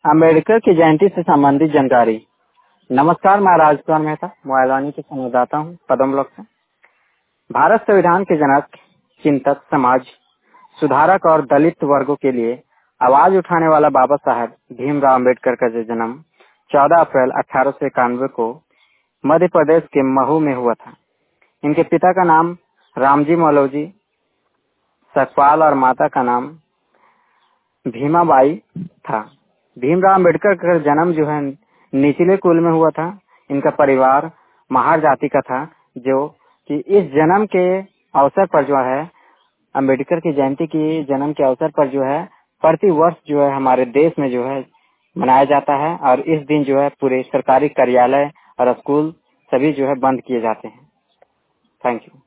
अम्बेडकर की जयंती से संबंधित जानकारी। नमस्कार, मैं राजकुमार मेहता मोइलवानी के संवाददाता हूँ पदम ब्लॉक से। भारत संविधान के जनक, चिंतक, समाज सुधारक और दलित वर्गों के लिए आवाज उठाने वाला बाबा साहब भीमराव अम्बेडकर का जन्म 14 अप्रैल 1891 को मध्य प्रदेश के महू में हुआ था। इनके पिता का नाम रामजी मौलवी सकपाल और माता का नाम भीमाबाई था। भीमराव अम्बेडकर का जन्म जो है निचले कुल में हुआ था। इनका परिवार महार जाति का था, जो कि इस जन्म के अवसर पर जो है अम्बेडकर की जयंती की जन्म के अवसर पर जो है प्रति वर्ष जो है हमारे देश में जो है मनाया जाता है। और इस दिन जो है पूरे सरकारी कार्यालय और स्कूल सभी जो है बंद किए जाते हैं। Thank you.